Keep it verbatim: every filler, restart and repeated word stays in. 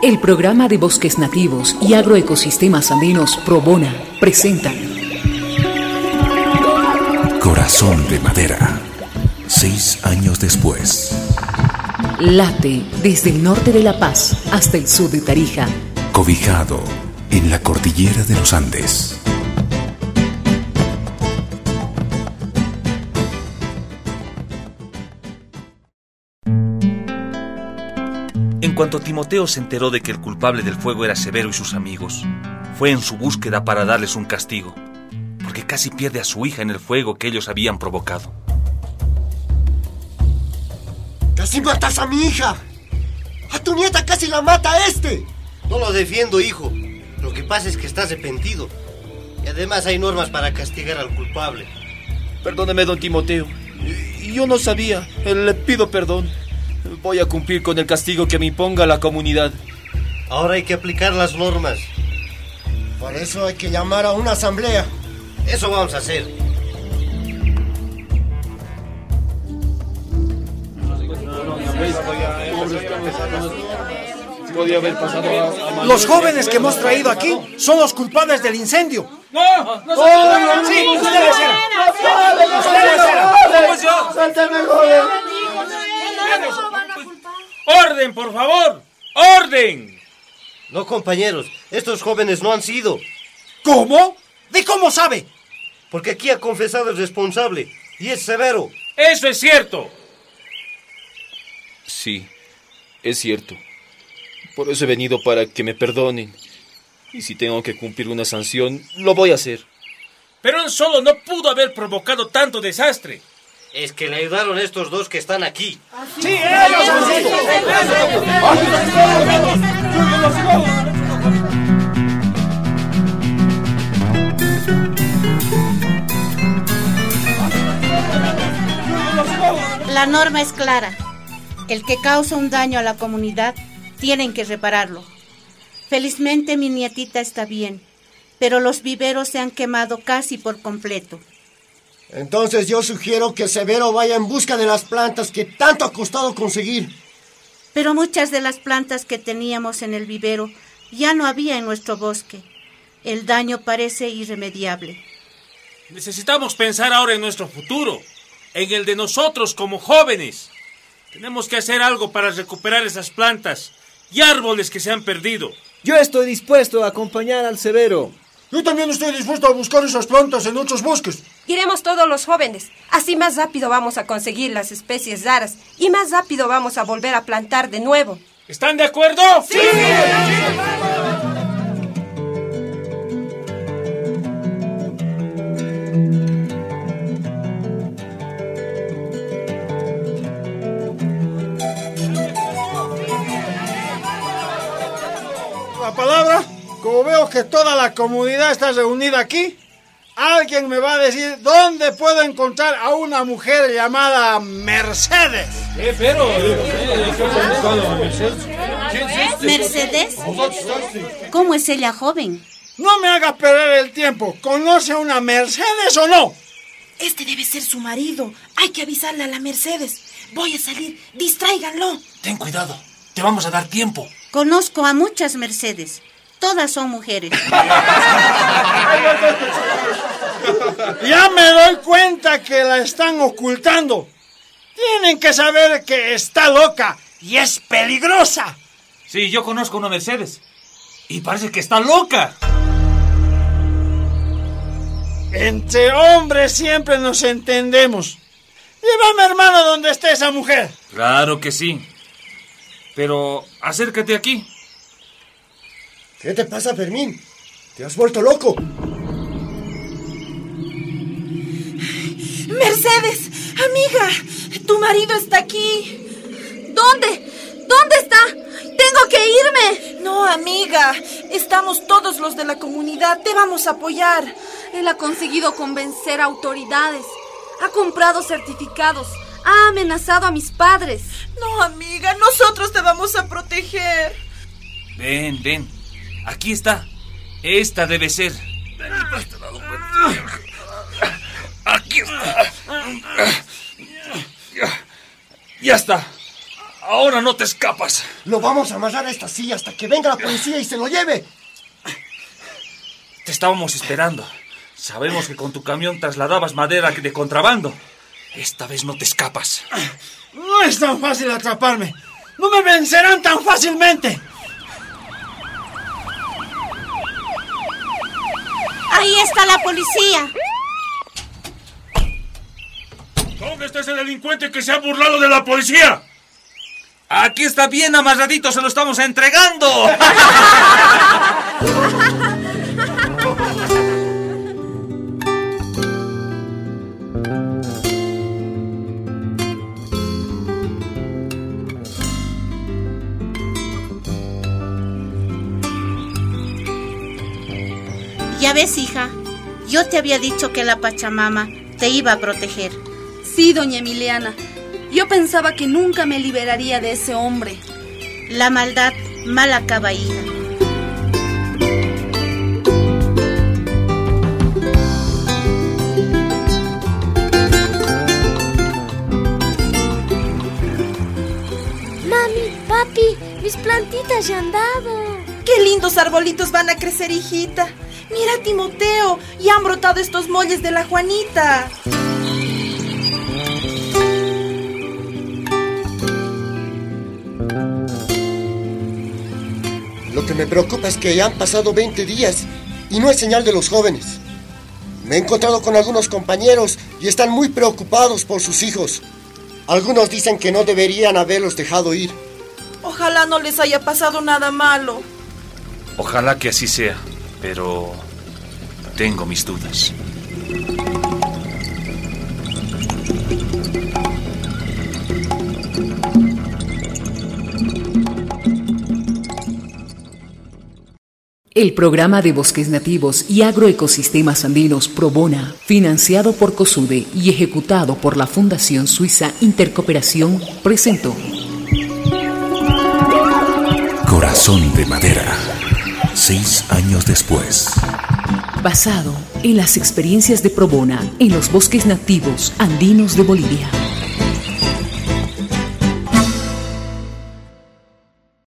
El programa de bosques nativos y agroecosistemas andinos Probona presenta Corazón de Madera. Seis años después. Late desde el norte de La Paz hasta el sur de Tarija. Cobijado en la cordillera de los Andes. En cuanto Timoteo se enteró de que el culpable del fuego era Severo y sus amigos, fue en su búsqueda para darles un castigo, porque casi pierde a su hija en el fuego que ellos habían provocado. ¡Casi matas a mi hija! ¡A tu nieta casi la mata este! No lo defiendo, hijo. Lo que pasa es que está arrepentido. Y además hay normas para castigar al culpable. Perdóneme, don Timoteo. Yo no sabía. Le pido perdón. Voy a cumplir con el castigo que me imponga la comunidad. Ahora hay que aplicar las normas. Por eso hay que llamar a una asamblea. Eso vamos a hacer. Los jóvenes que hemos traído aquí son los culpables del incendio. ¡No! ¡No! ¡Oh, sí! ¡Ustedes eran! ¡Ustedes eran! ¡Suélteme, joven! ¡Orden, por favor! ¡Orden! No, compañeros, estos jóvenes no han sido. ¿Cómo? ¿De cómo sabe? Porque aquí ha confesado el responsable, y es Severo. ¡Eso es cierto! Sí, es cierto. Por eso he venido para que me perdonen. Y si tengo que cumplir una sanción, lo voy a hacer. Pero él solo no pudo haber provocado tanto desastre. Es que le ayudaron estos dos que están aquí. ¡Sí, ellos han sido! La norma es clara. El que causa un daño a la comunidad, tienen que repararlo. Felizmente mi nietita está bien, pero los viveros se han quemado casi por completo. Entonces yo sugiero que Severo vaya en busca de las plantas que tanto ha costado conseguir. Pero muchas de las plantas que teníamos en el vivero ya no había en nuestro bosque. El daño parece irremediable. Necesitamos pensar ahora en nuestro futuro, en el de nosotros como jóvenes. Tenemos que hacer algo para recuperar esas plantas y árboles que se han perdido. Yo estoy dispuesto a acompañar al Severo. Yo también estoy dispuesto a buscar esas plantas en otros bosques. Iremos todos los jóvenes. Así más rápido vamos a conseguir las especies raras y más rápido vamos a volver a plantar de nuevo. ¿Están de acuerdo? ¡Sí! La palabra, como veo que toda la comunidad está reunida aquí, alguien me va a decir dónde puedo encontrar a una mujer llamada Mercedes. Eh, pero... ¿Mercedes? ¿Cómo es ella, joven? No me haga perder el tiempo. ¿Conoce a una Mercedes o no? Este debe ser su marido. Hay que avisarle a la Mercedes. Voy a salir. Distráiganlo. Ten cuidado, te vamos a dar tiempo. Conozco a muchas Mercedes. Todas son mujeres. Ya me doy cuenta que la están ocultando. Tienen que saber que está loca y es peligrosa. Sí, yo conozco a una Mercedes. Y parece que está loca. Entre hombres siempre nos entendemos. Llévame, hermano, donde esté esa mujer. Claro que sí. Pero acércate aquí. ¿Qué te pasa, Fermín? ¿Te has vuelto loco? Mercedes, amiga, tu marido está aquí. ¿Dónde? ¿Dónde está? ¡Tengo que irme! No, amiga, estamos todos los de la comunidad, te vamos a apoyar. Él ha conseguido convencer a autoridades, ha comprado certificados, ha amenazado a mis padres. No, amiga, nosotros te vamos a proteger. Ven, ven, aquí está. Esta debe ser. Aquí está. Ya está. Ahora no te escapas. Lo vamos a amarrar a esta silla hasta que venga la policía y se lo lleve. Te estábamos esperando. Sabemos que con tu camión trasladabas madera de contrabando. Esta vez no te escapas. No es tan fácil atraparme. No me vencerán tan fácilmente. Ahí está la policía. ¿Dónde está ese delincuente que se ha burlado de la policía? Aquí está bien amarradito, se lo estamos entregando. Ya ves, hija, yo te había dicho que la Pachamama te iba a proteger. Sí, doña Emiliana. Yo pensaba que nunca me liberaría de ese hombre. La maldad mal acaba, hija. Mami, papi, mis plantitas ya han dado. ¡Qué lindos arbolitos van a crecer, hijita! Mira, Timoteo, ya han brotado estos molles de la Juanita. Lo que me preocupa es que ya han pasado veinte días y no hay señal de los jóvenes. Me he encontrado con algunos compañeros y están muy preocupados por sus hijos. Algunos dicen que no deberían haberlos dejado ir. Ojalá no les haya pasado nada malo. Ojalá que así sea, pero tengo mis dudas. El programa de bosques nativos y agroecosistemas andinos Probona, financiado por COSUDE y ejecutado por la Fundación Suiza Intercooperación, presentó Corazón de Madera, seis años después. Basado en las experiencias de Probona en los bosques nativos andinos de Bolivia.